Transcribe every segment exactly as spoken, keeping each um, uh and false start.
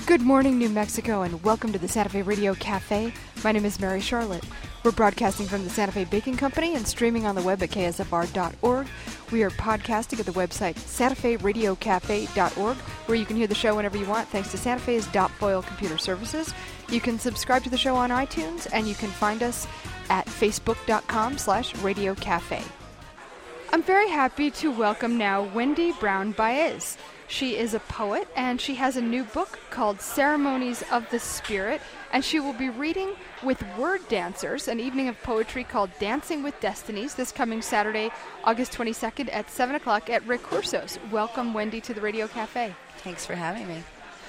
Good morning, New Mexico, and welcome to the Santa Fe Radio Cafe. My name is Mary Charlotte. We're broadcasting from the Santa Fe Baking Company and streaming on the web at K S F R dot org. We are podcasting at the website Santa Fe Radio Cafe dot org, where you can hear the show whenever you want, thanks to Santa Fe's Dot Foil Computer Services. You can subscribe to the show on iTunes, and you can find us at facebook.com slash Radio Cafe. I'm very happy to welcome now Wendy Brown Baez. She is a poet, and she has a new book called Ceremonies of the Spirit, and she will be reading with Word Dancers, an evening of poetry called Dancing with Destinies, this coming Saturday, August twenty-second at seven o'clock at Recursos. Welcome, Wendy, to the Radio Cafe. Thanks for having me.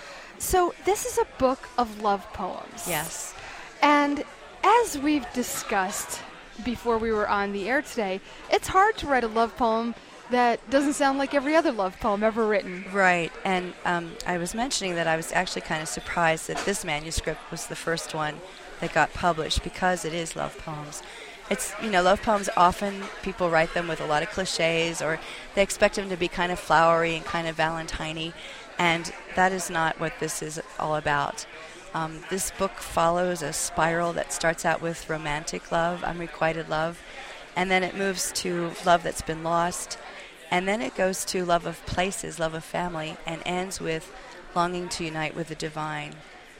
So this is a book of love poems. Yes. And as we've discussed before we were on the air today, it's hard to write a love poem that doesn't sound like every other love poem ever written. Right, and um, I was mentioning that I was actually kind of surprised that this manuscript was the first one that got published because it is love poems. It's, you know, love poems often people write them with a lot of cliches, or they expect them to be kind of flowery and kind of valentine-y, and that is not what this is all about. Um, this book follows a spiral that starts out with romantic love, unrequited love, and then it moves to love that's been lost, and then it goes to love of places, love of family, and ends with longing to unite with the divine.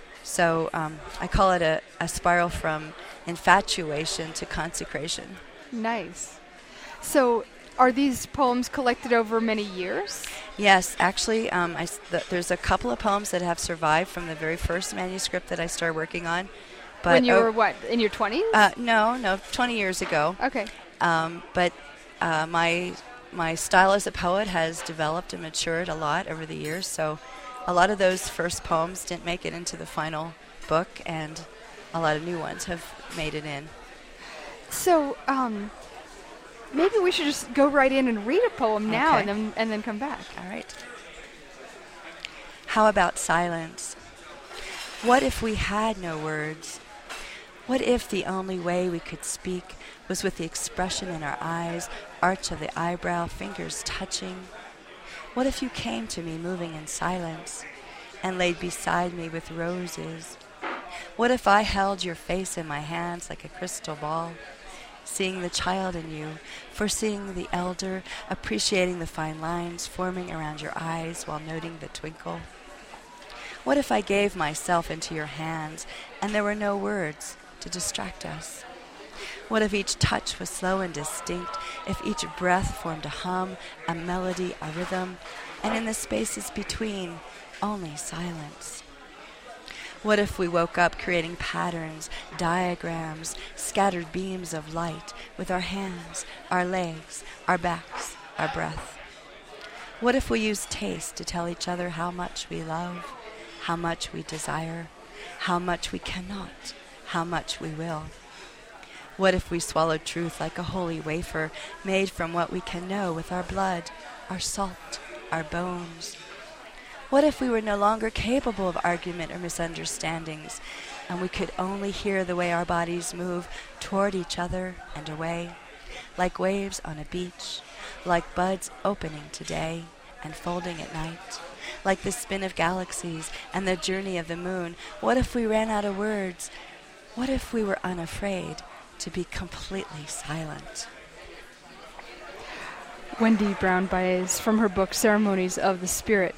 So um, I call it a, a spiral from infatuation to consecration. Nice. So are these poems collected over many years? Yes, actually, um, I, th- there's a couple of poems that have survived from the very first manuscript that I started working on. But when you oh, were, what, in your twenties? Uh, no, no, twenty years ago. Okay. Um, but uh, my my style as a poet has developed and matured a lot over the years, so a lot of those first poems didn't make it into the final book, and a lot of new ones have made it in. So um, maybe we should just go right in and read a poem now, Okay. and then and then come back. All right. How about silence? What if we had no words? What if the only way we could speak was with the expression in our eyes, arch of the eyebrow, fingers touching? What if you came to me moving in silence and laid beside me with roses? What if I held your face in my hands like a crystal ball, seeing the child in you, foreseeing the elder, appreciating the fine lines forming around your eyes while noting the twinkle? What if I gave myself into your hands and there were no words to distract us? What if each touch was slow and distinct, if each breath formed a hum, a melody, a rhythm, and in the spaces between, only silence? What if we woke up creating patterns, diagrams, scattered beams of light with our hands, our legs, our backs, our breath? What if we used taste to tell each other how much we love, how much we desire, how much we cannot, how much we will? What if we swallowed truth like a holy wafer made from what we can know with our blood, our salt, our bones? What if we were no longer capable of argument or misunderstandings, and we could only hear the way our bodies move toward each other and away, like waves on a beach, like buds opening today and folding at night, like the spin of galaxies and the journey of the moon? What if we ran out of words? What if we were unafraid to be completely silent? Wendy Brown Baez from her book Ceremonies of the Spirit.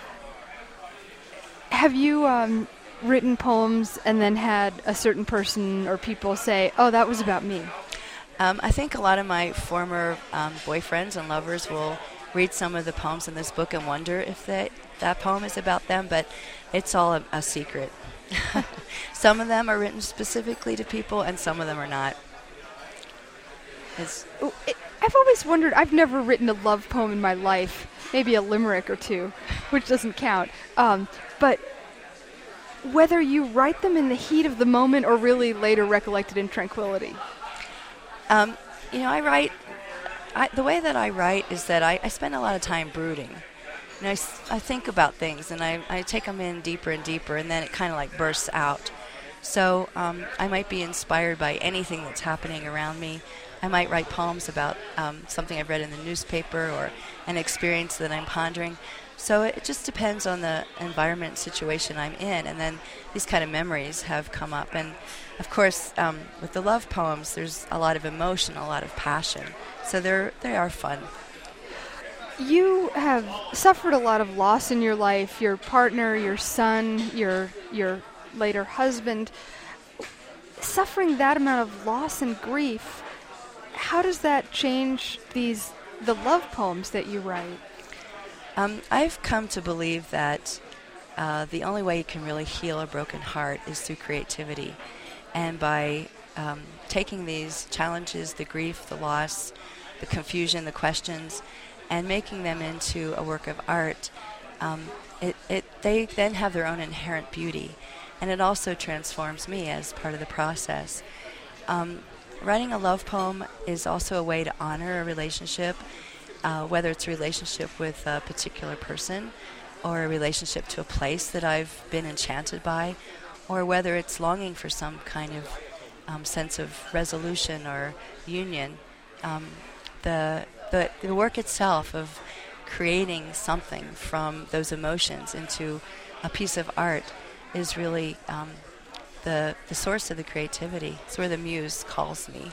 Have you um, written poems and then had a certain person or people say, oh, that was about me? Um, I think a lot of my former um, boyfriends and lovers will read some of the poems in this book and wonder if they, that poem is about them, but it's all a, a secret. Some of them are written specifically to people, and some of them are not. It's It, I've always wondered, I've never written a love poem in my life, maybe a limerick or two, which doesn't count, um, but whether you write them in the heat of the moment or really later recollected in tranquility. Um, you know, I write, I, the way that I write is that I, I spend a lot of time brooding. And I, s- I think about things, and I, I take them in deeper and deeper, and then it kind of like bursts out. So um, I might be inspired by anything that's happening around me. I might write poems about um, something I've read in the newspaper or an experience that I'm pondering. So it just depends on the environment situation I'm in, and then these kind of memories have come up. And of course, um, with the love poems, there's a lot of emotion, a lot of passion. So they're they are fun. You have suffered a lot of loss in your life. Your partner, your son, your your later husband. Suffering that amount of loss and grief, how does that change these the love poems that you write? Um, I've come to believe that uh, the only way you can really heal a broken heart is through creativity. And by um, taking these challenges, the grief, the loss, the confusion, the questions, and making them into a work of art, um, it, it, they then have their own inherent beauty. And it also transforms me as part of the process. Um, writing a love poem is also a way to honor a relationship, uh, whether it's a relationship with a particular person or a relationship to a place that I've been enchanted by, or whether it's longing for some kind of um, sense of resolution or union. Um, the, the, the work itself of creating something from those emotions into a piece of art is really um, the the source of the creativity. It's where the muse calls me.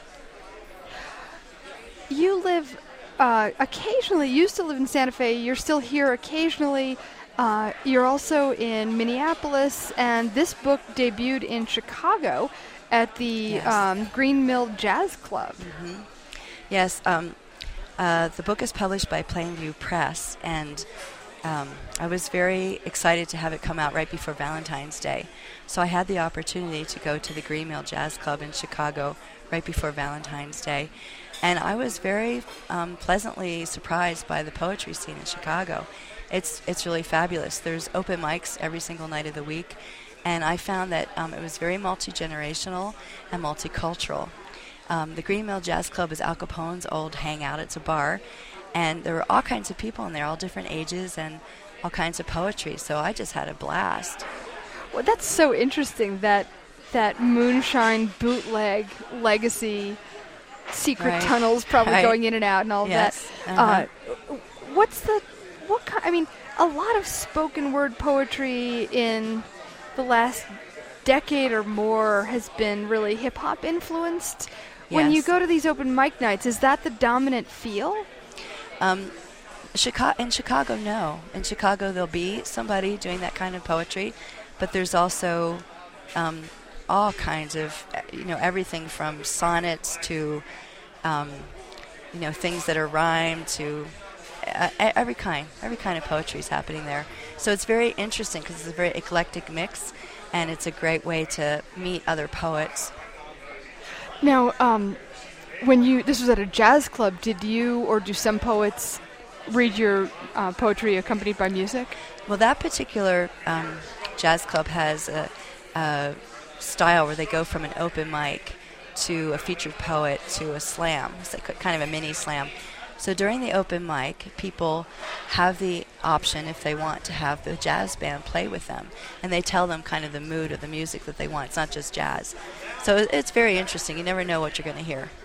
You live uh, occasionally, you used to live in Santa Fe, you're still here occasionally. Uh, you're also in Minneapolis, and this book debuted in Chicago at the Yes. um, Green Mill Jazz Club. Mm-hmm. Yes, um, uh, the book is published by Plainview Press, and Um, I was very excited to have it come out right before Valentine's Day. So I had the opportunity to go to the Green Mill Jazz Club in Chicago right before Valentine's Day. And I was very um, pleasantly surprised by the poetry scene in Chicago. It's it's really fabulous. There's open mics every single night of the week. And I found that um, it was very multi-generational and multicultural. Um, the Green Mill Jazz Club is Al Capone's old hangout. It's a bar. And there were all kinds of people in there, all different ages and all kinds of poetry. So I just had a blast. Well, that's so interesting, that that moonshine bootleg legacy, secret Right. tunnels probably Right. going in and out and all Yes. that. Uh-huh. Uh, what's the, what kind, I mean, a lot of spoken word poetry in the last decade or more has been really hip-hop influenced. When you Yes. go to these open mic nights, is that the dominant feel? Um, Chicago, in Chicago, no. In Chicago, there'll be somebody doing that kind of poetry, but there's also um, all kinds of, uh, you know, everything from sonnets to, um, you know, things that are rhymed to uh, every kind. Every kind of poetry is happening there. So it's very interesting because it's a very eclectic mix, and it's a great way to meet other poets. Now, um, when you, this was at a jazz club, did you or do some poets read your uh, poetry accompanied by music? Well, that particular um, jazz club has a, a style where they go from an open mic to a featured poet to a slam. It's like kind of a mini slam. So during the open mic, people have the option, if they want, to have the jazz band play with them. And they tell them kind of the mood of the music that they want. It's not just jazz. So it's very interesting. You never know what you're going to hear.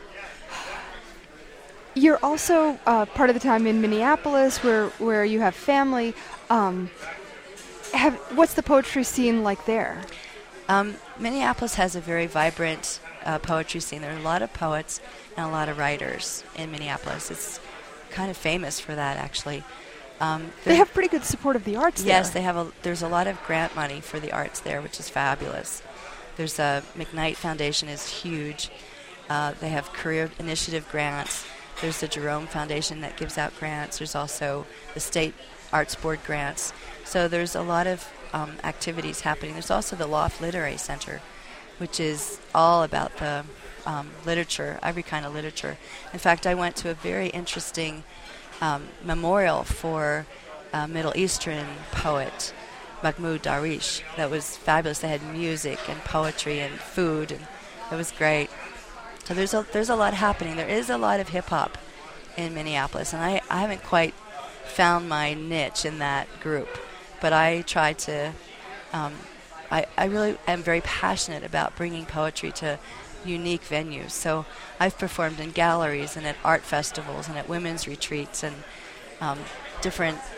You're also uh, part of the time in Minneapolis, where where you have family. Um, have what's the poetry scene like there? Um, Minneapolis has a very vibrant uh, poetry scene. There are a lot of poets and a lot of writers in Minneapolis. It's kind of famous for that, actually. Um, They have pretty good support of the arts yes, there. they have. A, there's a lot of grant money for the arts there, which is fabulous. There's a McKnight Foundation is huge. Uh, they have career initiative grants. There's the Jerome Foundation that gives out grants. There's also the State Arts Board grants. So there's a lot of um, activities happening. There's also the Loft Literary Center, which is all about the um, literature, every kind of literature. In fact, I went to a very interesting um, memorial for a Middle Eastern poet, Mahmoud Darwish. That was fabulous. They had music and poetry and food, and it was great. So there's a there's a lot happening. There is a lot of hip hop in Minneapolis, and I, I haven't quite found my niche in that group. But I try to. Um, I I really am very passionate about bringing poetry to unique venues. So I've performed in galleries and at art festivals and at women's retreats and um, different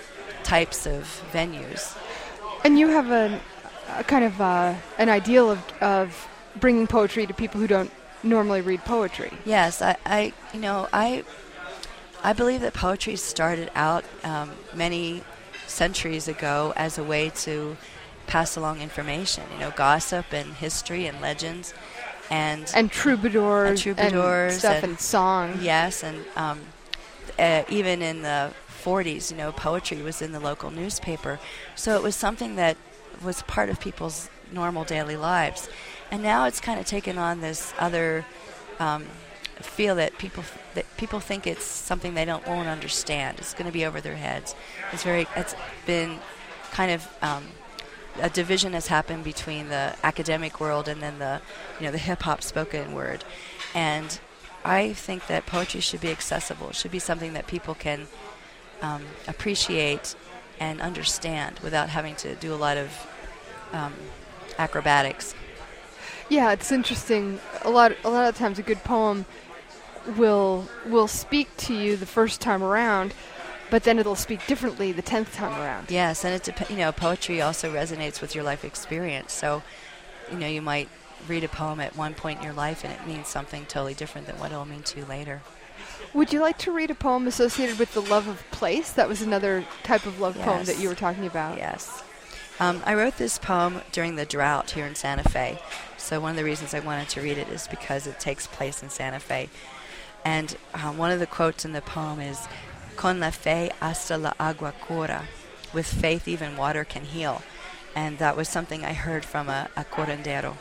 types of venues. And you have a, a kind of uh, an ideal of, of bringing poetry to people who don't normally read poetry. Yes, I, I you know, I I believe that poetry started out um, many centuries ago as a way to pass along information, you know, gossip and history and legends. And, and troubadours, and troubadours and stuff and, and song. Yes, and um, uh, even in the forties, you know, poetry was in the local newspaper. So it was something that was part of people's normal daily lives. And now it's kind of taken on this other um, feel that people f- that people think it's something they don't won't understand. It's going to be over their heads. It's very. It's been kind of. Um, A division has happened between the academic world and then the, you know, the hip-hop spoken word. And I think that poetry should be accessible. It should be something that people can um, appreciate and understand without having to do a lot of um, acrobatics. Yeah, it's interesting. A lot, a lot of times, a good poem will will speak to you the first time around, but then it'll speak differently the tenth time around. Yes, and it dep- you know, poetry also resonates with your life experience. So, you know, you might read a poem at one point in your life and it means something totally different than what it'll mean to you later. Would you like to read a poem associated with the love of place? That was another type of love Yes. poem that you were talking about. Yes. Um, I wrote this poem during the drought here in Santa Fe. So one of the reasons I wanted to read it is because it takes place in Santa Fe. And um, one of the quotes in the poem is, "Con la fe hasta la agua cura." With faith, even water can heal. And that was something I heard from a, a curandero.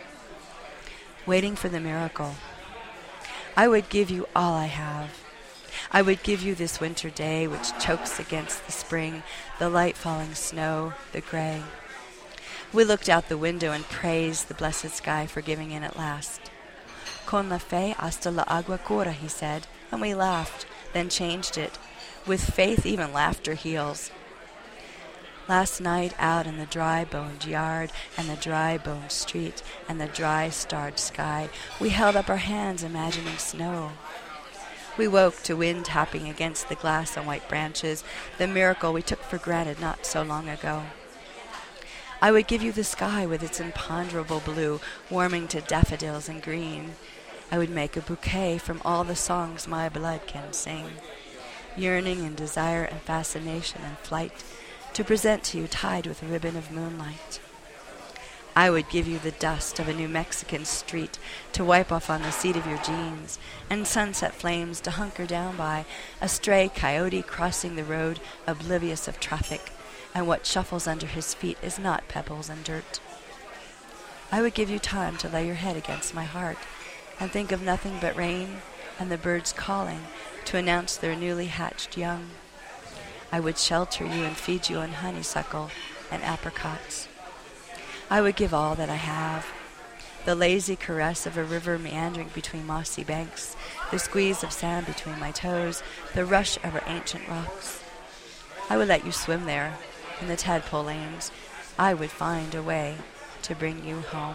Waiting for the miracle. I would give you all I have. I would give you this winter day which chokes against the spring, the light falling snow, the gray. We looked out the window and praised the blessed sky for giving in at last. Con la fe hasta la agua cura, he said, and we laughed, then changed it. With faith, even laughter heals. Last night out in the dry-boned yard and the dry-boned street and the dry-starred sky, we held up our hands imagining snow. We woke to wind tapping against the glass and white branches, the miracle we took for granted not so long ago. I would give you the sky with its imponderable blue, warming to daffodils and green. I would make a bouquet from all the songs my blood can sing, yearning and desire and fascination and flight, to present to you tied with a ribbon of moonlight. I would give you the dust of a New Mexican street to wipe off on the seat of your jeans, and sunset flames to hunker down by, a stray coyote crossing the road oblivious of traffic, and what shuffles under his feet is not pebbles and dirt. I would give you time to lay your head against my heart and think of nothing but rain and the birds calling to announce their newly hatched young. I would shelter you and feed you on honeysuckle and apricots. I would give all that I have, the lazy caress of a river meandering between mossy banks, the squeeze of sand between my toes, the rush over ancient rocks. I would let you swim there in the tadpole lanes. I would find a way to bring you home.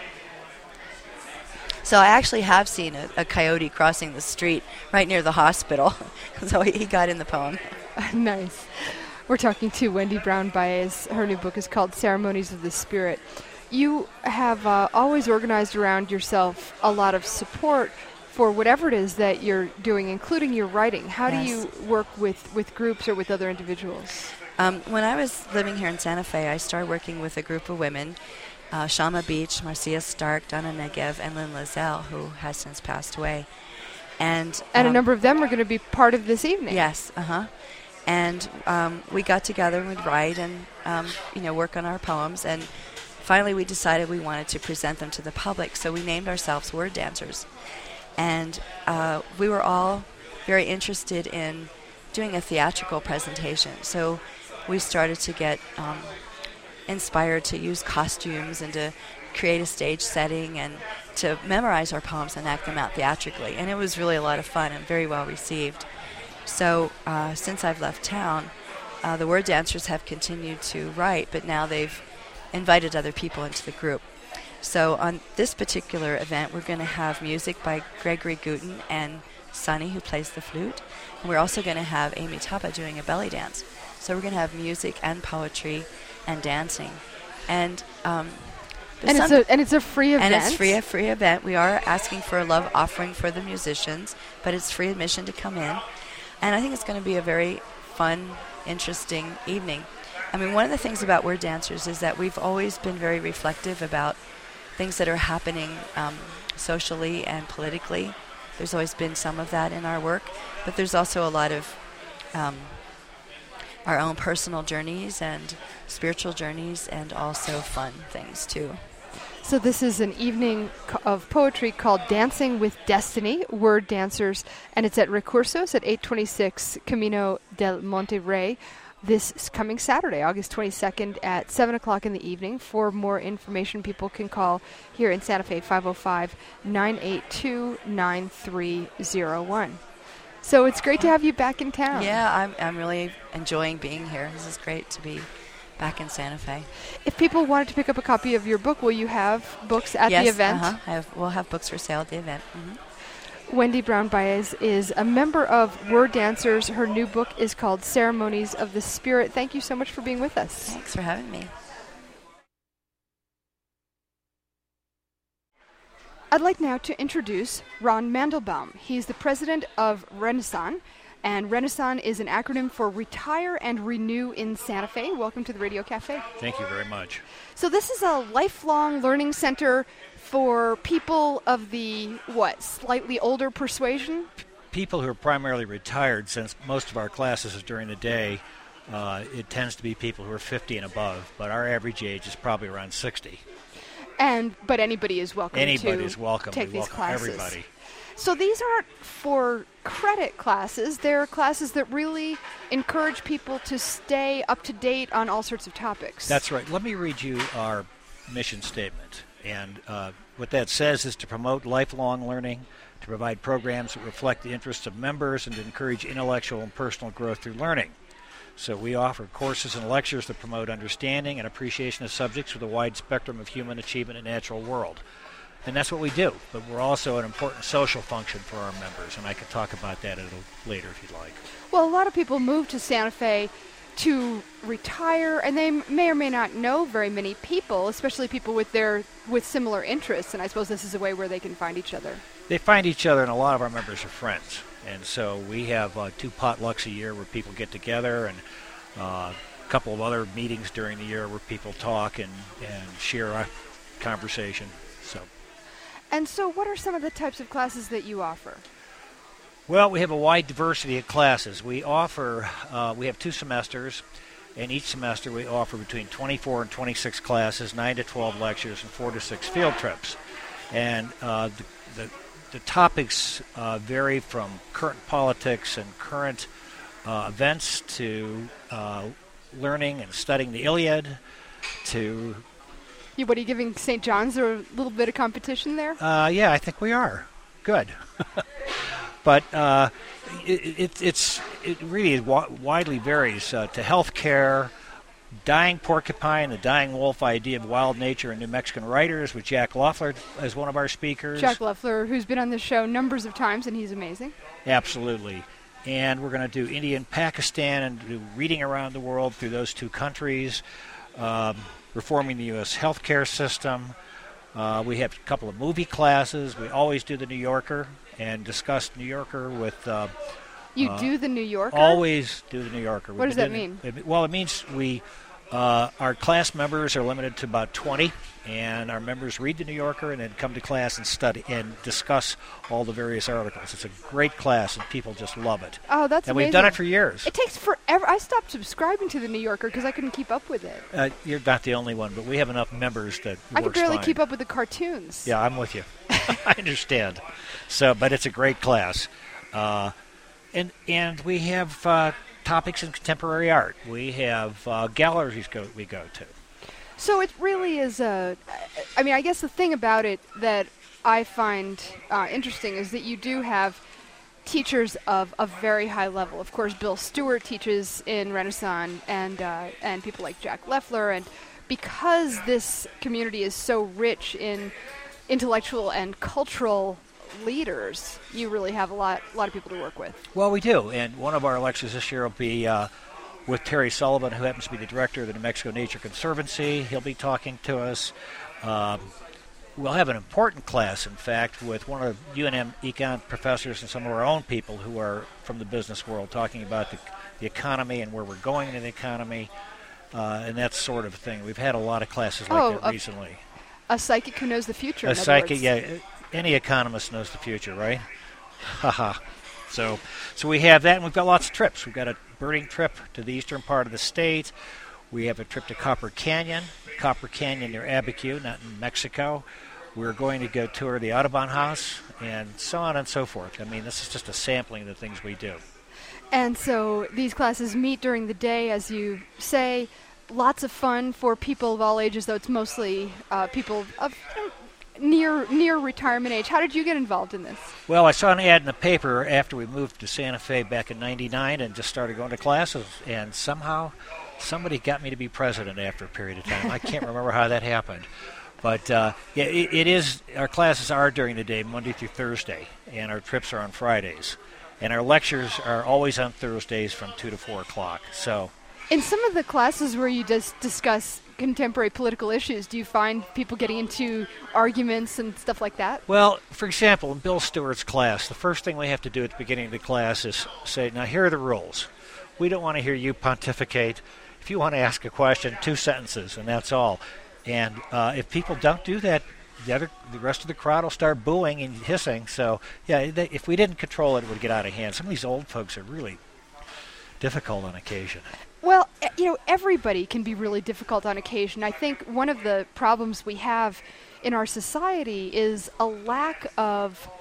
So I actually have seen a, a coyote crossing the street right near the hospital. So he, he got in the poem. Nice. We're talking to Wendy Brown Baez. Her new book is called Ceremonies of the Spirit. You have uh, always organized around yourself a lot of support for whatever it is that you're doing, including your writing. How Yes. do you work with, with groups or with other individuals? Um, when I was living here in Santa Fe, I started working with a group of women, uh, Shama Beach, Marcia Stark, Donna Negev, and Lynn Lozelle, who has since passed away. And, And um, a number of them are going to be part of this evening. Yes, uh-huh. And um, we got together and we'd write and, um, you know, work on our poems. And finally we decided we wanted to present them to the public, so we named ourselves Word Dancers. And uh, we were all very interested in doing a theatrical presentation. So we started to get um, inspired to use costumes and to create a stage setting and to memorize our poems and act them out theatrically. And it was really a lot of fun and very well received. So uh, since I've left town, uh, the Word Dancers have continued to write, but now they've invited other people into the group. So on this particular event, we're going to have music by Gregory Guten and Sonny, who plays the flute. And we're also going to have Amy Tapa doing a belly dance. So we're going to have music and poetry and dancing. And um, and it's, a, and it's a free event. And it's free, a free event. We are asking for a love offering for the musicians, but it's free admission to come in. And I think it's going to be a very fun, interesting evening. I mean, one of the things about We're Dancers is that we've always been very reflective about things that are happening um, socially and politically. There's always been some of that in our work, but there's also a lot of um, our own personal journeys and spiritual journeys and also fun things, too. So this is an evening co- of poetry called Dancing with Destiny, Word Dancers, and it's at Recursos at eight twenty-six Camino del Monte Rey this coming Saturday, August twenty-second at seven o'clock in the evening. For more information, people can call here in Santa Fe, five oh five, nine eight two, nine three oh one. So it's great to have you back in town. Yeah, I'm, I'm really enjoying being here. This is great to be back in Santa Fe. If people wanted to pick up a copy of your book, will you have books at yes, the event? Yes, uh-huh. we'll have books for sale at the event. Mm-hmm. Wendy Brown Baez is a member of Word Dancers. Her new book is called Ceremonies of the Spirit. Thank you so much for being with us. Thanks for having me. I'd like now to introduce Ron Mandelbaum. He's the president of Renaissance, and Renaissance is an acronym for Retire and Renew in Santa Fe. Welcome to the Radio Cafe. Thank you very much. So this is a lifelong learning center for people of the, what, slightly older persuasion? People who are primarily retired, since most of our classes is during the day, uh, it tends to be people who are fifty and above, but our average age is probably around sixty. And But anybody is welcome anybody to is welcome. take we these welcome classes. Everybody. So these aren't for credit classes. They're classes that really encourage people to stay up to date on all sorts of topics. That's right. Let me read you our mission statement. And uh, what that says is to promote lifelong learning, to provide programs that reflect the interests of members, and to encourage intellectual and personal growth through learning. So we offer courses and lectures that promote understanding and appreciation of subjects with a wide spectrum of human achievement in the natural world. And that's what we do. But we're also an important social function for our members, and I can talk about that a little later if you'd like. Well, a lot of people move to Santa Fe to retire, and they may or may not know very many people, especially people with their with similar interests, and I suppose this is a way where they can find each other. They find each other, and a lot of our members are friends. And so we have uh, two potlucks a year where people get together, and uh, a couple of other meetings during the year where people talk and, and share a conversation. So. And so what are some of the types of classes that you offer? Well, we have a wide diversity of classes. We offer, uh, we have two semesters, and each semester we offer between twenty-four and twenty-six classes, nine to twelve lectures, and four to six field trips. And uh, the, the, the topics uh, vary from current politics and current uh, events to uh, learning and studying the Iliad to... You, what, are you giving Saint John's a little bit of competition there? Uh, yeah, I think we are. Good. But uh, it, it, it's, it really wa- widely varies uh, to healthcare, Dying Porcupine, the Dying Wolf idea of wild nature and New Mexican writers, with Jack Loeffler as one of our speakers. Jack Loeffler, who's been on this show numbers of times, and he's amazing. Absolutely. And we're going to do India and Pakistan and do reading around the world through those two countries, um, reforming the U S healthcare system. Uh, we have a couple of movie classes. We always do the New Yorker and discuss New Yorker with... Uh, you uh, do the New Yorker? Always do the New Yorker. What does that mean? It, well, it means we... Uh, our class members are limited to about twenty, and our members read the New Yorker and then come to class and study and discuss all the various articles. It's a great class, and people just love it. Oh, that's and amazing. we've done it for years. It takes forever. I stopped subscribing to the New Yorker because I couldn't keep up with it. Uh, you're not the only one, but we have enough members that it I could works barely fine. keep up with the cartoons. Yeah, I'm with you. I understand. So, but it's a great class. Uh, and and we have... Uh, topics in contemporary art. We have uh, galleries go, we go to. So it really is a... I mean, I guess the thing about it that I find uh, interesting is that you do have teachers of a very high level. Of course, Bill Stewart teaches in Renaissance, and uh, and people like Jack Loeffler. And because this community is so rich in intellectual and cultural leaders, you really have a lot, a lot of people to work with. Well, we do, and one of our lectures this year will be uh, with Terry Sullivan, who happens to be the director of the New Mexico Nature Conservancy. He'll be talking to us. Um, we'll have an important class, in fact, with one of U N M econ professors and some of our own people who are from the business world, talking about the, the economy and where we're going in the economy, uh, and that sort of thing. We've had a lot of classes like Oh, that a- recently. A psychic who knows the future. A in other psychic, words. yeah. Any economist knows the future, right? Haha. so, so we have that, and we've got lots of trips. We've got a birding trip to the eastern part of the state. We have a trip to Copper Canyon, Copper Canyon near Abiquiu, not in Mexico. We're going to go tour the Audubon House, and so on and so forth. I mean, this is just a sampling of the things we do. And so these classes meet during the day, as you say. Lots of fun for people of all ages, though it's mostly uh, people of you know, near near retirement age. How did you get involved in this? Well, I saw an ad in the paper after we moved to Santa Fe back in ninety-nine and just started going to classes, and somehow somebody got me to be president after a period of time. I can't remember how that happened. But, uh, yeah, it, it is, our classes are during the day, Monday through Thursday, and our trips are on Fridays. And our lectures are always on Thursdays from two to four o'clock. So, In some of the classes where you just discuss contemporary political issues, do you find people getting into arguments and stuff like that? well, for example, in Bill Stewart's class, the first thing we have to do at the beginning of the class is say, now here are the rules. We don't want to hear you pontificate. If you want to ask a question, two sentences, and that's all. And uh, if people don't do that, the other, the rest of the crowd will start booing and hissing. So, yeah, they, if we didn't control it, it would get out of hand. Some of these old folks are really difficult on occasion. Well, e- you know, everybody can be really difficult on occasion. I think one of the problems we have in our society is a lack of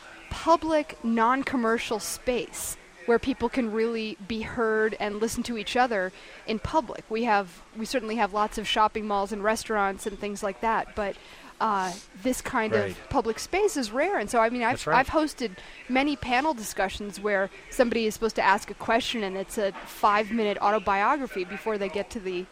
public, non-commercial space where people can really be heard and listen to each other in public. We have, we certainly have lots of shopping malls and restaurants and things like that, but uh, this kind Right. of public space is rare. And so, I mean, I've, That's right. I've hosted many panel discussions where somebody is supposed to ask a question and it's a five-minute autobiography before they get to the...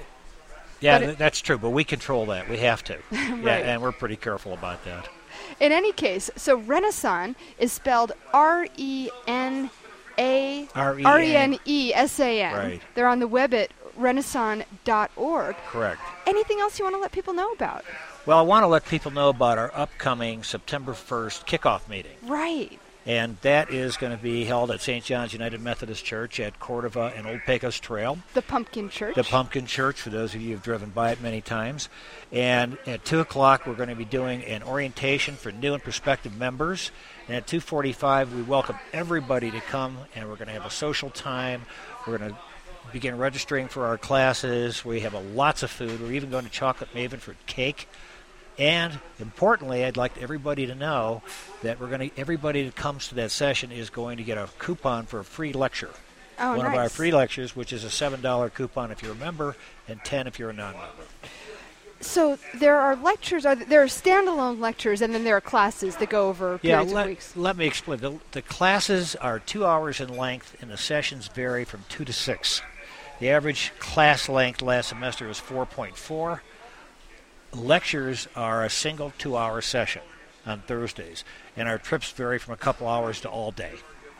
Yeah, But it- th- that's true, but we control that. We have to. Yeah, Right. and we're pretty careful about that. In any case, so Renaissance is spelled R E N A R E N. R E N E S A N. Right. They're on the web at renaissance dot org. Correct. Anything else you want to let people know about? Well, I want to let people know about our upcoming September first kickoff meeting. Right. And that is going to be held at Saint John's United Methodist Church at Cordova and Old Pecos Trail. The Pumpkin Church. The Pumpkin Church, for those of you who have driven by it many times. And at two o'clock, we're going to be doing an orientation for new and prospective members. And at two forty-five, we welcome everybody to come, and we're going to have a social time. We're going to begin registering for our classes. We have a lots of food. We're even going to Chocolate Maven for cake. And importantly, I'd like everybody to know that we're going to everybody that comes to that session is going to get a coupon for a free lecture. oh, One nice. of our free lectures, which is a seven dollar coupon if you're a member and ten if you're a non-member. So there are lectures, are th- there are standalone lectures, and then there are classes that go over Yeah, periods of let, weeks. let me explain. The, the classes are two hours in length, and the sessions vary from two to six. The average class length last semester was four point four. Lectures are a single two-hour session on Thursdays, and our trips vary from a couple hours to all day.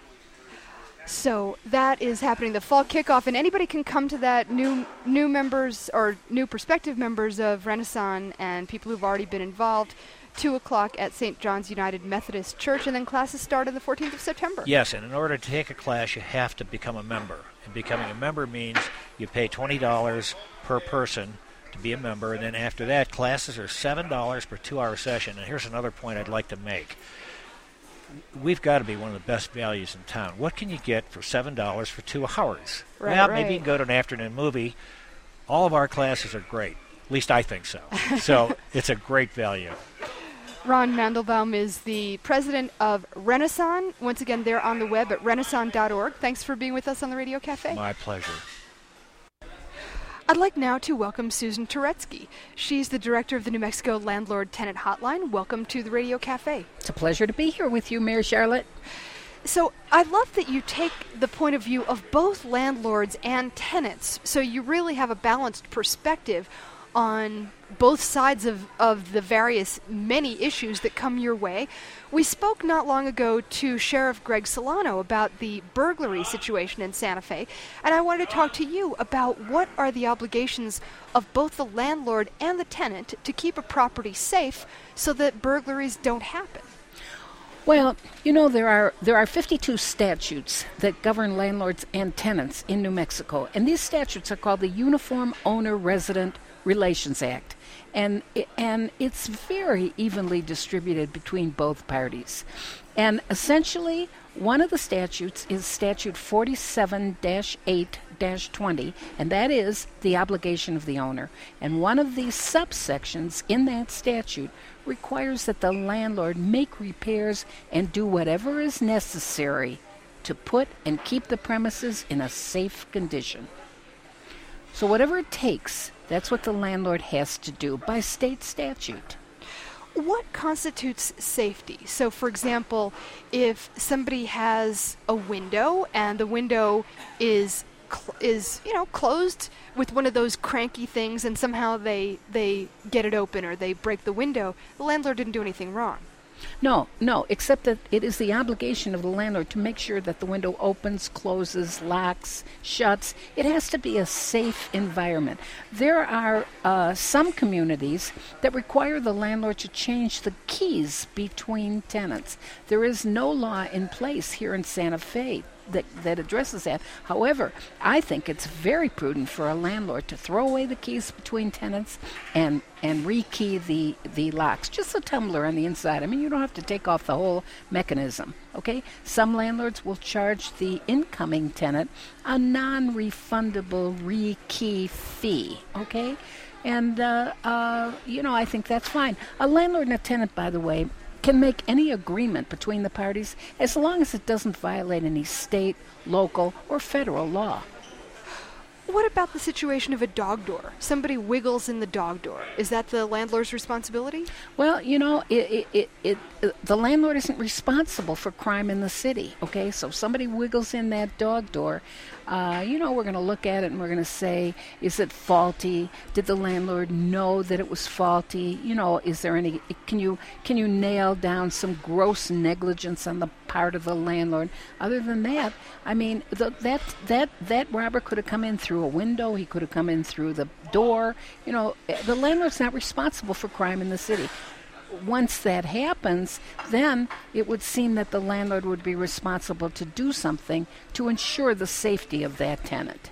So that is happening, the fall kickoff, and anybody can come to that. New new members or new prospective members of Renaissance and people who've already been involved. Two o'clock at Saint John's United Methodist Church, and then classes start on the fourteenth of September. Yes, and in order to take a class, you have to become a member. And becoming a member means you pay twenty dollars per person to be a member, and then after that, classes are seven dollars per two-hour session. And here's another point I'd like to make. We've got to be one of the best values in town. What can you get for seven dollars for two hours? Right, well, right. maybe you can go to an afternoon movie. All of our classes are great. At least I think so. So it's a great value. Ron Mandelbaum is the president of Renaissance. Once again, they're on the web at renaissance dot org. Thanks for being with us on the Radio Cafe. My pleasure. I'd like now to welcome Susan Turetsky. She's the director of the New Mexico Landlord Tenant Hotline. Welcome to the Radio Cafe. It's a pleasure to be here with you, Mary Charlotte. So I love that you take the point of view of both landlords and tenants, so you really have a balanced perspective on both sides of, of the various many issues that come your way. We spoke not long ago to Sheriff Greg Solano about the burglary situation in Santa Fe, and I wanted to talk to you about what are the obligations of both the landlord and the tenant to keep a property safe so that burglaries don't happen. Well, you know, there are there are fifty-two statutes that govern landlords and tenants in New Mexico, and these statutes are called the Uniform Owner-Resident Relations Act, and and it's very evenly distributed between both parties. And essentially, one of the statutes is Statute forty-seven dash eight dash twenty, and that is the obligation of the owner. And one of these subsections in that statute requires that the landlord make repairs and do whatever is necessary to put and keep the premises in a safe condition. So whatever it takes, that's what the landlord has to do by state statute. What constitutes safety? So, for example, if somebody has a window and the window is cl- is you know closed with one of those cranky things, and somehow they they get it open or they break the window, the landlord didn't do anything wrong. No, no, except that it is the obligation of the landlord to make sure that the window opens, closes, locks, shuts. It has to be a safe environment. There are uh, some communities that require the landlord to change the keys between tenants. There is no law in place here in Santa Fe that, that addresses that. However, I think it's very prudent for a landlord to throw away the keys between tenants and and rekey the, the locks. Just a tumbler on the inside. I mean, you don't have to take off the whole mechanism, okay? Some landlords will charge the incoming tenant a non-refundable rekey fee, okay? And, uh, uh, you know, I think that's fine. A landlord and a tenant, by the way, can make any agreement between the parties as long as it doesn't violate any state, local, or federal law. What about the situation of a dog door? Somebody wiggles in the dog door. Is that the landlord's responsibility? Well, you know, it, it, it, it, the landlord isn't responsible for crime in the city, okay? So if somebody wiggles in that dog door, uh, you know, we're going to look at it and we're going to say, is it faulty? Did the landlord know that it was faulty? You know, is there any, can you, can you nail down some gross negligence on the part of the landlord? Other than that, I mean, the, that, that, that robber could have come in through a window. He could have come in through the door. You know, the landlord's not responsible for crime in the city. Once that happens, then it would seem that the landlord would be responsible to do something to ensure the safety of that tenant.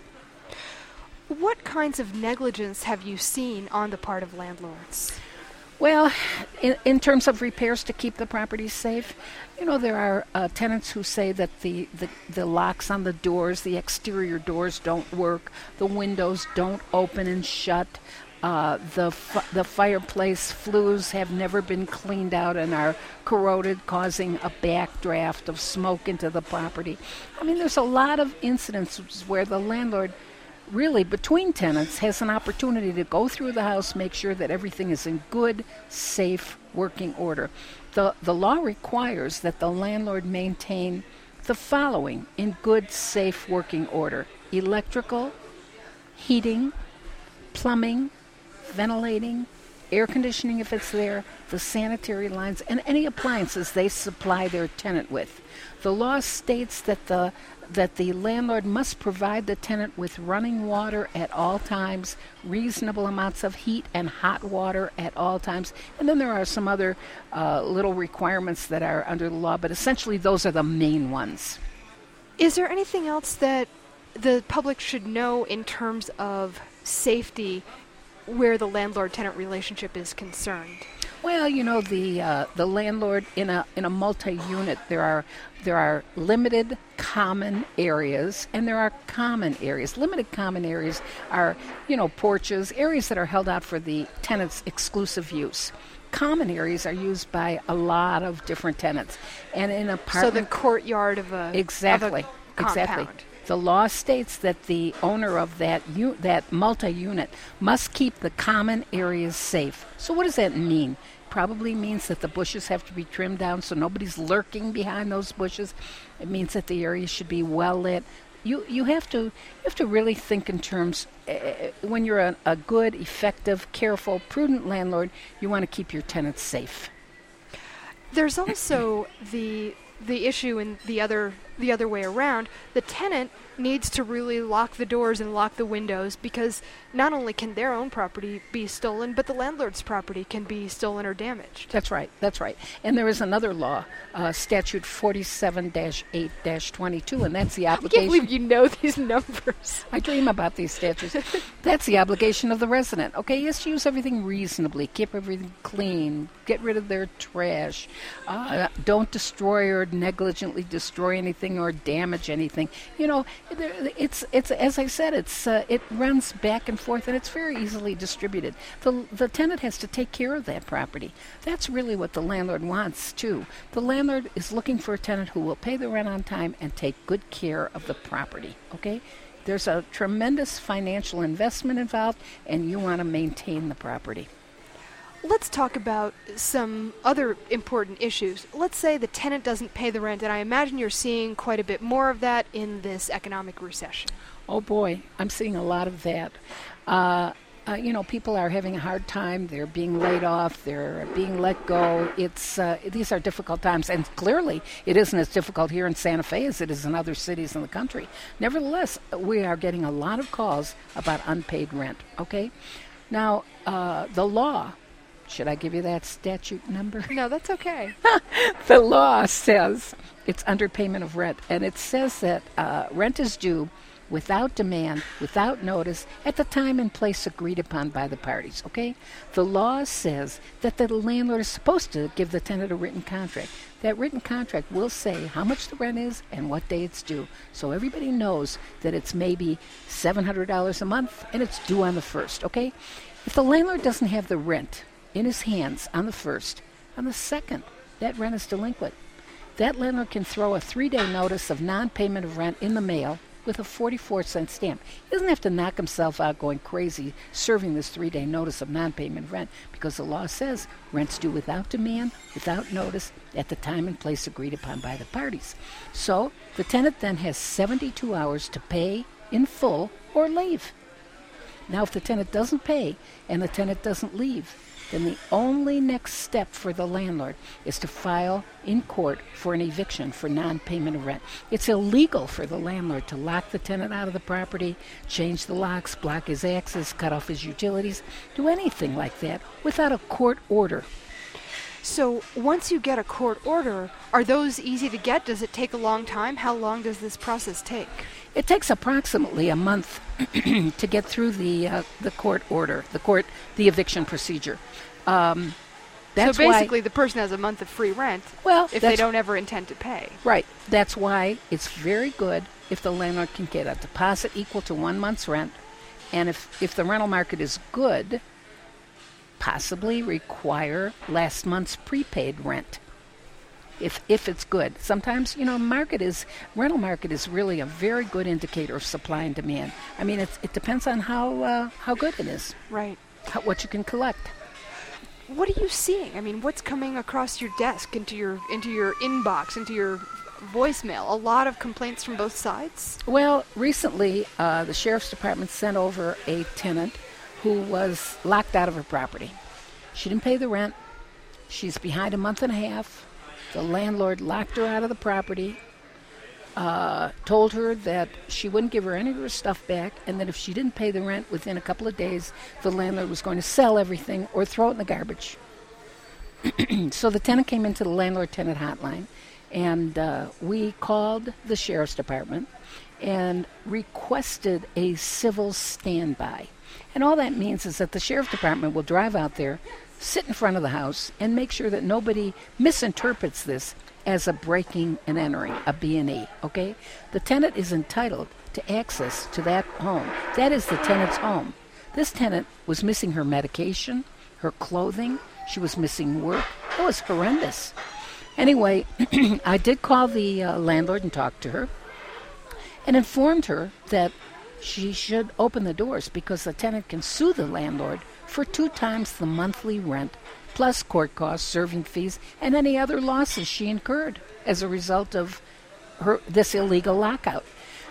What kinds of negligence have you seen on the part of landlords? Well, in, in terms of repairs to keep the property safe, you know, there are uh, tenants who say that the, the, the locks on the doors, the exterior doors don't work, the windows don't open and shut, uh, the fi- the fireplace flues have never been cleaned out and are corroded, causing a backdraft of smoke into the property. I mean, there's a lot of incidences where the landlord really, between tenants, has an opportunity to go through the house, make sure that everything is in good, safe, working order. The, the law requires that the landlord maintain the following in good, safe, working order: electrical, heating, plumbing, ventilating, air conditioning if it's there, the sanitary lines, and any appliances they supply their tenant with. The law states that the that the landlord must provide the tenant with running water at all times, reasonable amounts of heat and hot water at all times. And then there are some other uh, little requirements that are under the law, but essentially those are the main ones. Is there anything else that the public should know in terms of safety where the landlord-tenant relationship is concerned? Well, you know, the uh, the landlord in a in a multi-unit, there are there are limited common areas and there are common areas. Limited common areas are, you know, porches, areas that are held out for the tenant's exclusive use. Common areas are used by a lot of different tenants, and in apartment. So the courtyard of a exactly of a exactly. compound. The law states that the owner of that u- that multi-unit must keep the common areas safe. So what does that mean? Probably means that the bushes have to be trimmed down so nobody's lurking behind those bushes. It means that the area should be well lit. you, you have to you have to really think in terms, uh, when you're a, a good, effective, careful, prudent landlord, you want to keep your tenants safe. There's also the the issue in the other the other way around. The tenant needs to really lock the doors and lock the windows, because not only can their own property be stolen, but the landlord's property can be stolen or damaged. That's right. That's right. And there is another law, uh, statute forty-seven dash eight dash twenty-two, and that's the I obligation. can't believe you know these numbers. I dream about these statutes. That's the obligation of the resident. Okay, yes, use everything reasonably, keep everything clean, get rid of their trash, uh, don't destroy or negligently destroy anything or damage anything. You know, it's it's as I said, it's uh, it runs back and forth, and it's very easily distributed. The the tenant has to take care of that property. That's really what the landlord wants too. The landlord is looking for a tenant who will pay the rent on time and take good care of the property. Okay, there's a tremendous financial investment involved, and you want to maintain the property. Let's talk about some other important issues. Let's say the tenant doesn't pay the rent, and I imagine you're seeing quite a bit more of that in this economic recession. Oh boy, I'm seeing a lot of that. Uh, uh, you know, people are having a hard time. They're being laid off. They're being let go. It's uh, these are difficult times, and clearly it isn't as difficult here in Santa Fe as it is in other cities in the country. Nevertheless, we are getting a lot of calls about unpaid rent. Okay, now uh, the law. Should I give you that statute number? No, that's okay. The law says it's underpayment of rent, and it says that uh, rent is due without demand, without notice, at the time and place agreed upon by the parties, okay? The law says that the landlord is supposed to give the tenant a written contract. That written contract will say how much the rent is and what day it's due, so everybody knows that it's maybe seven hundred dollars a month and it's due on the first, okay? If the landlord doesn't have the rent in his hands on the first, on the second, that rent is delinquent. That landlord can throw a three-day notice of non-payment of rent in the mail with a forty-four cent stamp. He doesn't have to knock himself out going crazy serving this three-day notice of non-payment of rent, because the law says rent's due without demand, without notice, at the time and place agreed upon by the parties. So the tenant then has seventy-two hours to pay in full or leave. Now, if the tenant doesn't pay and the tenant doesn't leave, then the only next step for the landlord is to file in court for an eviction for non-payment of rent. It's illegal for the landlord to lock the tenant out of the property, change the locks, block his access, cut off his utilities, do anything like that without a court order. So once you get a court order, are those easy to get? Does it take a long time? How long does this process take? It takes approximately a month to get through the uh, the court order, the court, the eviction procedure. Um, that's so basically why, the person has a month of free rent well, if they don't ever intend to pay. Right. That's why it's very good if the landlord can get a deposit equal to one month's rent, and if, if the rental market is good, possibly require last month's prepaid rent. If if it's good. Sometimes, you know, market is rental market is really a very good indicator of supply and demand. I mean, it's, it depends on how uh, how good it is. Right. How, what you can collect. What are you seeing? I mean, what's coming across your desk, into your into your inbox, into your voicemail? A lot of complaints from both sides? Well, recently, uh, the sheriff's department sent over a tenant who was locked out of her property. She didn't pay the rent. She's behind a month and a half. The landlord locked her out of the property, uh, told her that she wouldn't give her any of her stuff back, and that if she didn't pay the rent within a couple of days, the landlord was going to sell everything or throw it in the garbage. So the tenant came into the landlord-tenant hotline, and uh, we called the sheriff's department and requested a civil standby. And all that means is that the sheriff's department will drive out there, sit in front of the house, and make sure that nobody misinterprets this as a breaking and entering, a B and E, okay? The tenant is entitled to access to that home. That is the tenant's home. This tenant was missing her medication, her clothing. She was missing work. It was horrendous. Anyway, I did call the uh, landlord and talk to her and informed her that she should open the doors because the tenant can sue the landlord for two times the monthly rent, plus court costs, serving fees, and any other losses she incurred as a result of her this illegal lockout.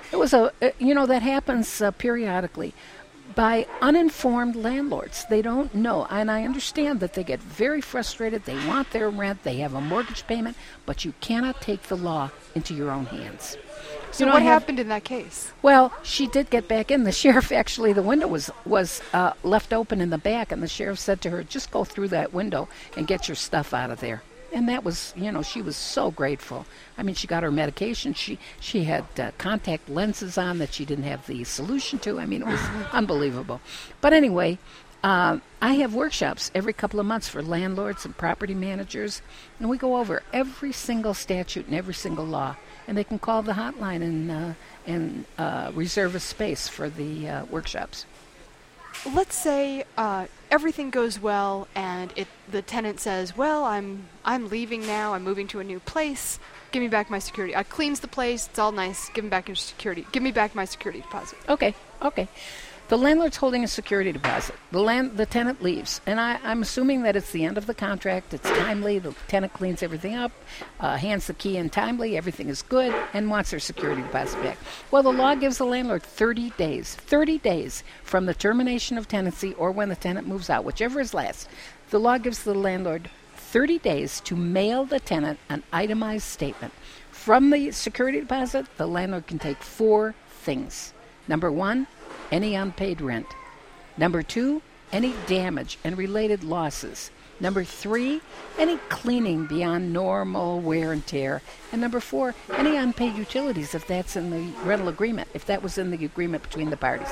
It was a, uh, you know, that happens uh, periodically by uninformed landlords. They don't know. And I understand that they get very frustrated. They want their rent. They have a mortgage payment. But you cannot take the law into your own hands. So You know, what I have- happened in that case? Well, she did get back in. The sheriff, actually, the window was, was uh, left open in the back, and the sheriff said to her, just go through that window and get your stuff out of there. And that was, you know, she was so grateful. I mean, she got her medication. She she had uh, contact lenses on that she didn't have the solution to. I mean, it was unbelievable. But anyway, um, I have workshops every couple of months for landlords and property managers, and we go over every single statute and every single law. And they can call the hotline and uh, and uh, reserve a space for the uh, workshops. Let's say uh, everything goes well, and it the tenant says, "Well, I'm I'm leaving now. I'm moving to a new place. Give me back my security." I cleans the place. It's all nice. Give me back your security. Give me back my security deposit. Okay, okay. The landlord's holding a security deposit. The land, the tenant leaves, and I, I'm assuming that it's the end of the contract. It's timely. The tenant cleans everything up, uh, hands the key in timely. Everything is good, and wants their security deposit back. Well, the law gives the landlord thirty days. thirty days from the termination of tenancy or when the tenant moves out, whichever is last. The law gives the landlord thirty days to mail the tenant an itemized statement. From the security deposit, the landlord can take four things. Number one, any unpaid rent. Number two, any damage and related losses. Number three, any cleaning beyond normal wear and tear. And number four, any unpaid utilities if that's in the rental agreement, if that was in the agreement between the parties.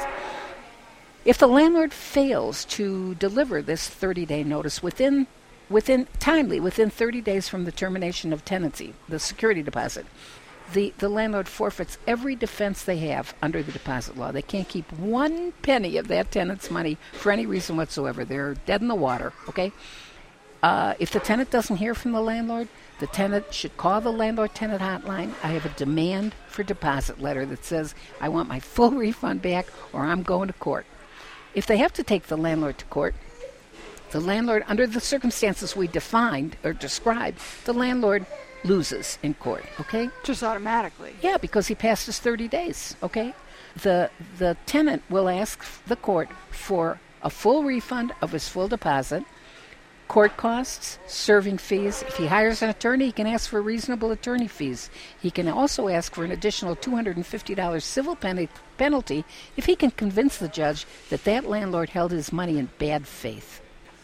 If the landlord fails to deliver this thirty-day notice within within timely, within thirty days from the termination of tenancy, the security deposit, The, the landlord forfeits every defense they have under the deposit law. They can't keep one penny of that tenant's money for any reason whatsoever. They're dead in the water, okay? Uh, if the tenant doesn't hear from the landlord, the tenant should call the landlord-tenant hotline. I have a demand for deposit letter that says, I want my full refund back or I'm going to court. If they have to take the landlord to court, the landlord, under the circumstances we defined or described, the landlord loses in court, okay? Just automatically. Yeah, because he passed his thirty days, okay? The the tenant will ask the court for a full refund of his full deposit, court costs, serving fees. If he hires an attorney, he can ask for reasonable attorney fees. He can also ask for an additional two hundred fifty dollars civil pen- penalty if he can convince the judge that that landlord held his money in bad faith.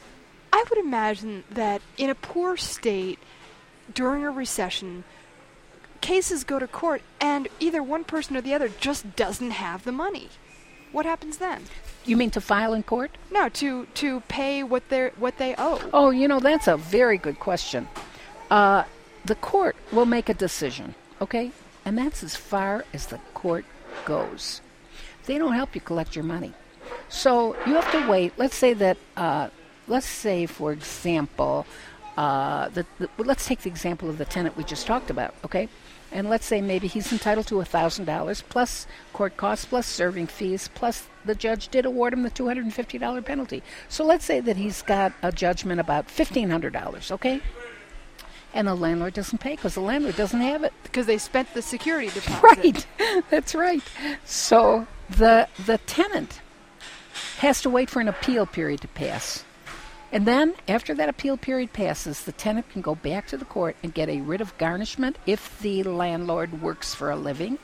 I would imagine that in a poor state, during a recession, cases go to court and either one person or the other just doesn't have the money. What happens then? You mean to file in court? No, to to pay what they what they owe. Oh, you know, that's a very good question. Uh, the court will make a decision, okay? And that's as far as the court goes. They don't help you collect your money. So you have to wait. Let's say that, uh, let's say, for example, Uh, the, the, well, let's take the example of the tenant we just talked about, okay? And let's say maybe he's entitled to one thousand dollars plus court costs plus serving fees plus the judge did award him the two hundred fifty dollars penalty. So let's say that he's got a judgment about fifteen hundred dollars, okay? And the landlord doesn't pay because the landlord doesn't have it. Because they spent the security deposit. Right. That's right. So the the tenant has to wait for an appeal period to pass. And then, after that appeal period passes, the tenant can go back to the court and get a writ of garnishment if the landlord works for a living.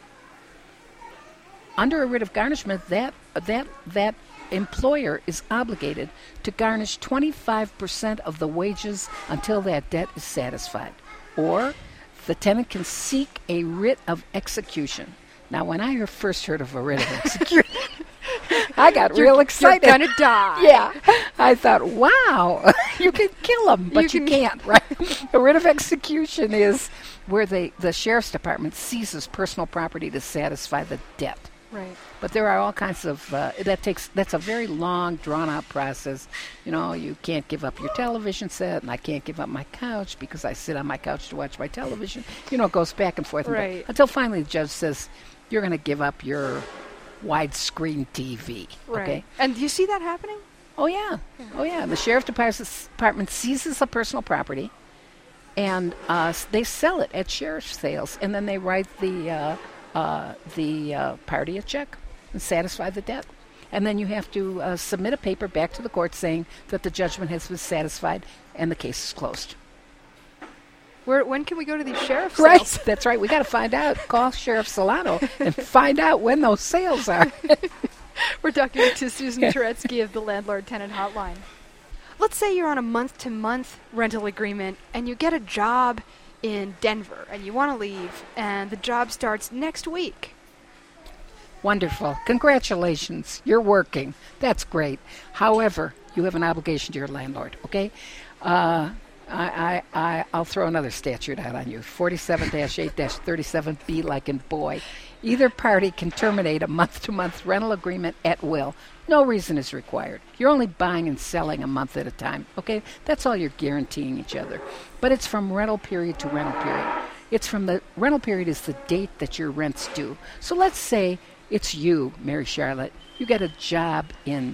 Under a writ of garnishment, that that that employer is obligated to garnish twenty-five percent of the wages until that debt is satisfied. Or the tenant can seek a writ of execution. Now, when I first heard of a writ of execution, I got You're- real excited. You're gonna die. Yeah. I thought, wow, you can kill him, but you, You you can't, right? A writ of execution is where they, the sheriff's department seizes personal property to satisfy the debt. Right. But there are all kinds of, uh, that takes, that's a very long, drawn-out process. You know, you can't give up your television set, and I can't give up my couch because I sit on my couch to watch my television. You know, it goes back and forth. and back, Right. until finally the judge says, you're going to give up your widescreen T V. Right. Okay? And do you see that happening? Oh, yeah. Oh, yeah. The sheriff department seizes the personal property, and uh, s- they sell it at sheriff's sales, and then they write the uh, uh, the uh, party a check and satisfy the debt. And then you have to uh, submit a paper back to the court saying that the judgment has been satisfied and the case is closed. Where, when can we go to these sheriff Right, sales? that's right. We got to find out. Call Sheriff Solano and find out when those sales are. We're talking to Susan Turetsky of the Landlord-Tenant Hotline. Let's say you're on a month-to-month rental agreement and you get a job in Denver and you want to leave and the job starts next week. Wonderful. Congratulations. You're working. That's great. However, you have an obligation to your landlord, okay? Uh, I, I, I, I'll throw another statute out on you. forty-seven dash eight dash thirty-seven B, like in boy. Either party can terminate a month-to-month rental agreement at will. No reason is required. You're only buying and selling a month at a time, okay? That's all you're guaranteeing each other. But it's from rental period to rental period. It's from the rental period is the date that your rent's due. So let's say it's you, Mary Charlotte. You get a job in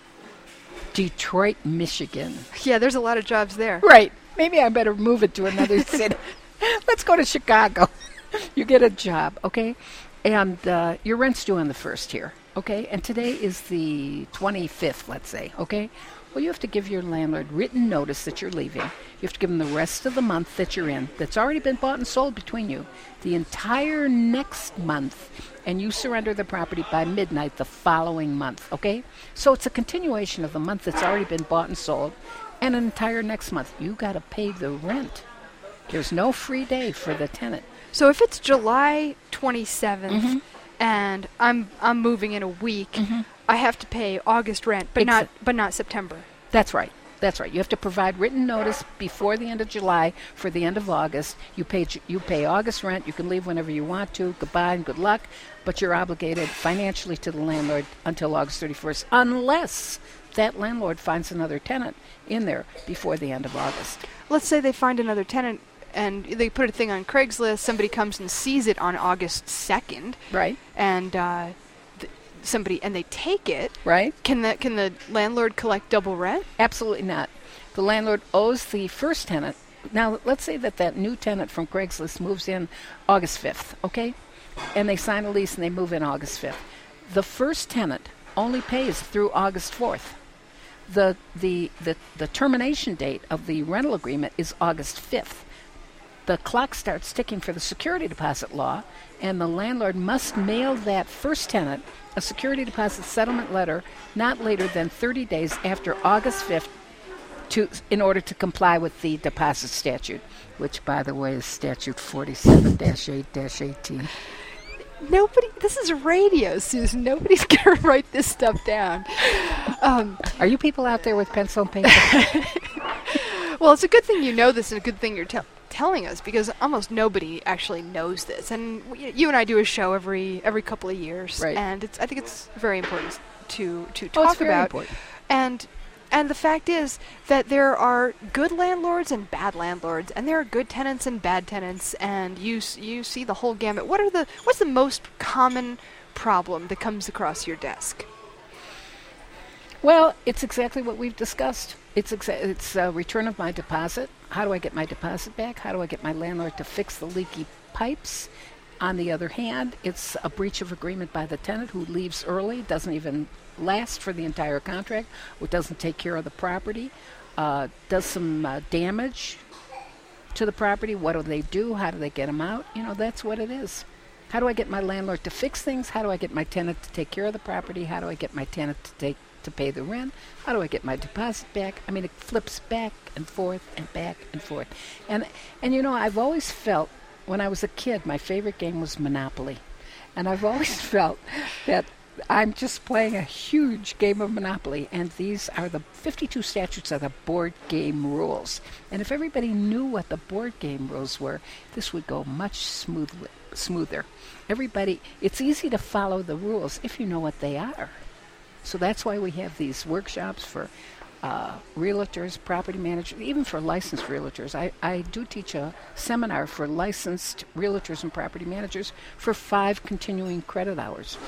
Detroit, Michigan. Yeah, there's a lot of jobs there. Right. Maybe I better move it to another city. Let's go to Chicago. You get a job, okay? And uh, your rent's due on the first here, okay? And today is the twenty-fifth, let's say, okay? Well, you have to give your landlord written notice that you're leaving. You have to give him the rest of the month that you're in that's already been bought and sold between you, the entire next month, and you surrender the property by midnight the following month, okay? So it's a continuation of the month that's already been bought and sold, and an entire next month. You got to pay the rent. There's no free day for the tenant. So if it's July twenty-seventh Mhm. and I'm I'm moving in a week, Mhm. I have to pay August rent, but Exa- not but not September. That's right. That's right. You have to provide written notice before the end of July for the end of August. You pay Ju- you pay August rent. You can leave whenever you want to. Goodbye and good luck. But you're obligated financially to the landlord until August thirty-first, unless that landlord finds another tenant in there before the end of August. Let's say they find another tenant and they put a thing on Craigslist. Somebody comes and sees it on August second, Right? and uh, th- somebody and they take it. Right? Can the can the landlord collect double rent? Absolutely not. The landlord owes the first tenant. Now, let's say that that new tenant from Craigslist moves in August fifth, okay? And they sign a lease and they move in August fifth. The first tenant only pays through August fourth. The, the, the, the termination date of the rental agreement is August fifth. The clock starts ticking for the security deposit law, and the landlord must mail that first tenant a security deposit settlement letter not later than thirty days after August fifth to, in order to comply with the deposit statute, which, by the way, is statute forty-seven dash eight dash eighteen. Nobody. This is radio, Susan. Nobody's gonna write this stuff down. Um, Are you people out there with pencil and paper? well, it's a good thing you know this, and a good thing you're tell telling us, because almost nobody actually knows this. And w- you and I do a show every every couple of years, Right. and it's I think it's very important to to Oh, talk it's very about. important. And and the fact is that there are good landlords and bad landlords, and there are good tenants and bad tenants, and you s- you see the whole gamut. What are the what's the most common problem that comes across your desk? Well, it's exactly what we've discussed. It's exa- it's uh, return of my deposit. How do I get my deposit back? How do I get my landlord to fix the leaky pipes? On the other hand, it's a breach of agreement by the tenant who leaves early, doesn't even last for the entire contract, or doesn't take care of the property, uh, does some uh, damage to the property. What do they do? How do they get them out? You know, that's what it is. How do I get my landlord to fix things? How do I get my tenant to take care of the property? How do I get my tenant to take to pay the rent? How do I get my deposit back? I mean, it flips back and forth and back and forth. And and you know, I've always felt when I was a kid, my favorite game was Monopoly. And I've always felt that I'm just playing a huge game of Monopoly, and these are the fifty-two statutes are the board game rules. And if everybody knew what the board game rules were, this would go much smoothly, smoother. Everybody, it's easy to follow the rules if you know what they are. So that's why we have these workshops for uh, realtors, property managers, even for licensed realtors. I, I do teach a seminar for licensed realtors and property managers for five continuing credit hours.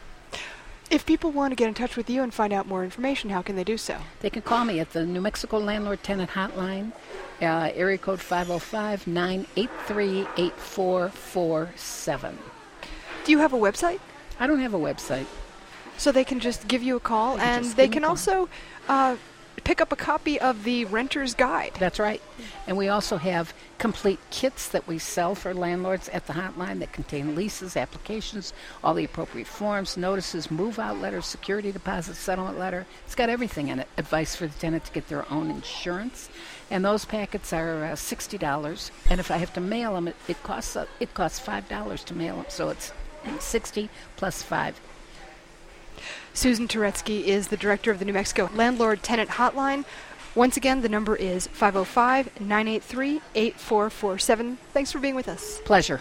If people want to get in touch with you and find out more information, how can they do so? They can call me at the New Mexico Landlord Tenant Hotline, uh, area code five oh five, nine eight three, eight four four seven. Do you have a website? I don't have a website. So they can just give you a call, They can and just they give me can a call. also uh, pick up a copy of the Renter's Guide. That's right. And we also have complete kits that we sell for landlords at the hotline that contain leases, applications, all the appropriate forms, notices, move-out letters, security deposit, settlement letter. It's got everything in it. Advice for the tenant to get their own insurance. And those packets are uh, sixty dollars. And if I have to mail them, it, it costs uh, it costs five dollars to mail them. So it's sixty plus five. Susan Turetsky is the director of the New Mexico Landlord Tenant Hotline. Once again, the number is five oh five, nine eight three, eight four four seven. Thanks for being with us. Pleasure.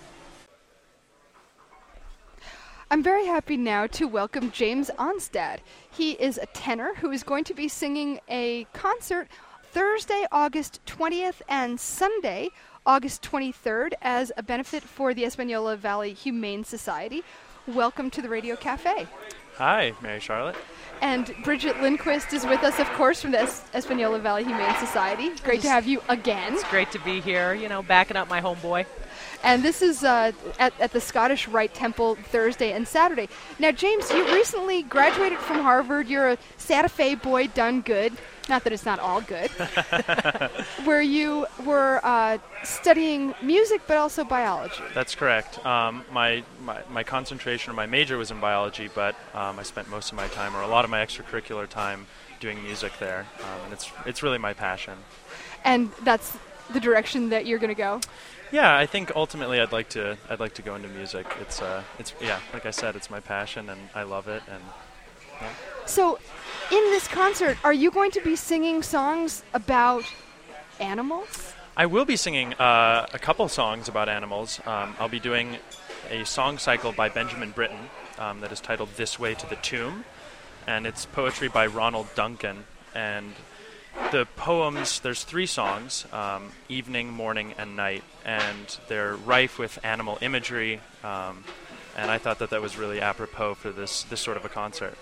I'm very happy now to welcome James Onstad. He is a tenor who is going to be singing a concert Thursday, August twentieth, and Sunday, August twenty-third, as a benefit for the Espanola Valley Humane Society. Welcome to the Radio Cafe. Hi, Mary Charlotte. And Bridget Lindquist is with us, of course, from the es- Espanola Valley Humane Society. Great to have you again. It's great to be here, you know, backing up my homeboy. And this is uh, at, at the Scottish Rite Temple Thursday and Saturday. Now, James, you recently graduated from Harvard. You're a Santa Fe boy done good. Not that it's not all good. Where you were uh, studying music, but also biology. That's correct. Um, my, my my concentration or my major was in biology, but um, I spent most of my time, or a lot of my extracurricular time, doing music there, um, and it's it's really my passion. And that's the direction that you're going to go? Yeah, I think ultimately I'd like to I'd like to go into music. It's uh it's yeah, like I said, it's my passion and I love it. And yeah. So, in this concert, are you going to be singing songs about animals? I will be singing uh, a couple songs about animals. Um, I'll be doing a song cycle by Benjamin Britten um, that is titled "This Way to the Tomb," and it's poetry by Ronald Duncan. And the poems, there's three songs, um, evening, morning, and night, and they're rife with animal imagery, um, and I thought that that was really apropos for this, this sort of a concert.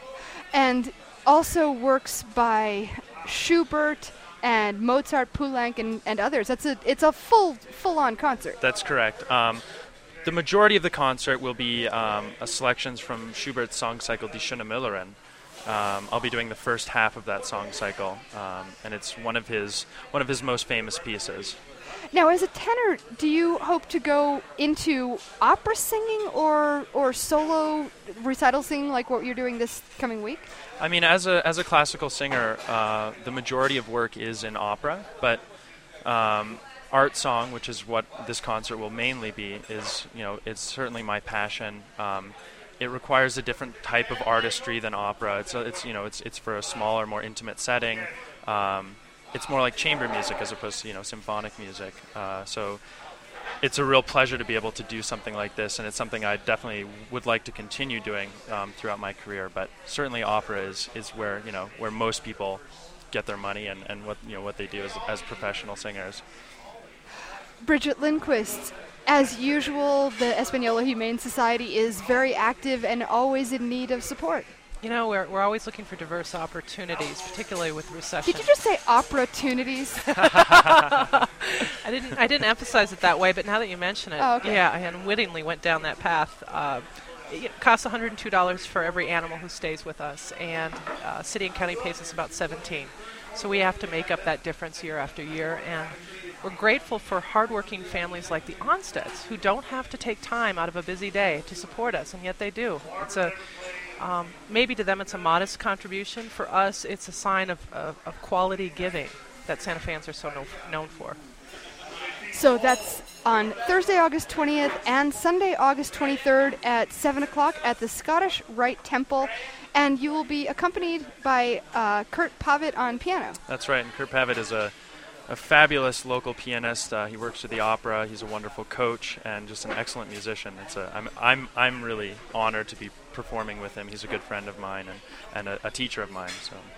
And also works by Schubert and Mozart, Poulenc, and, and others. That's a It's a full, full-on concert. That's correct. Um, the majority of the concert will be um, a selections from Schubert's song cycle Die Schöne Müllerin. Um, I'll be doing the first half of that song cycle, um, and it's one of his one of his most famous pieces. Now, as a tenor, do you hope to go into opera singing or or solo recital singing like what you're doing this coming week? I mean, as a as a classical singer, uh, the majority of work is in opera, but um, art song, which is what this concert will mainly be, is you know it's certainly my passion. Um, It requires a different type of artistry than opera. It's, a, it's you know, it's it's for a smaller, more intimate setting. Um, it's more like chamber music as opposed to you know symphonic music. Uh, so it's a real pleasure to be able to do something like this, and it's something I definitely would like to continue doing um, throughout my career. But certainly, opera is, is where you know where most people get their money and, and what you know what they do as as professional singers. Bridget Lindquist. As usual, the Espanola Humane Society is very active and always in need of support. You know, we're we're always looking for diverse opportunities, particularly with recession. Did you just say opportunities? I didn't I didn't emphasize it that way, but now that you mention it, Oh, okay. yeah, I unwittingly went down that path. Uh, it costs one hundred two dollars for every animal who stays with us, and uh, city and county pays us about seventeen dollars. So we have to make up that difference year after year, and we're grateful for hardworking families like the Onstads who don't have to take time out of a busy day to support us, and yet they do. It's a um, maybe to them it's a modest contribution. For us, it's a sign of, of, of quality giving that Santa Feans are so no, known for. So that's on Thursday, August twentieth and Sunday, August twenty-third at seven o'clock at the Scottish Rite Temple. And you will be accompanied by uh, Kurt Pavitt on piano. That's right, and Kurt Pavitt is a a fabulous local pianist. Uh, he works at the opera. He's a wonderful coach and just an excellent musician. It's a, I'm, I'm, I'm really honored to be performing with him. He's a good friend of mine and, and a, a teacher of mine. So.